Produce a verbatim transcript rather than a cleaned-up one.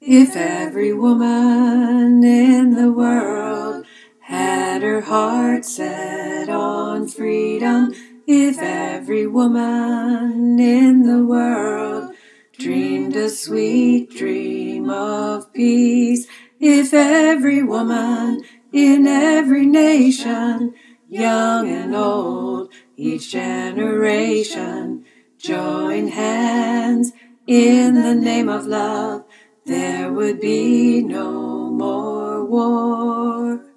If every woman in the world had her heart set on freedom, if every woman in the world dreamed a sweet dream of peace, if every woman in every nation, young and old, each generation, joined hands in the name of love, there would be no more war.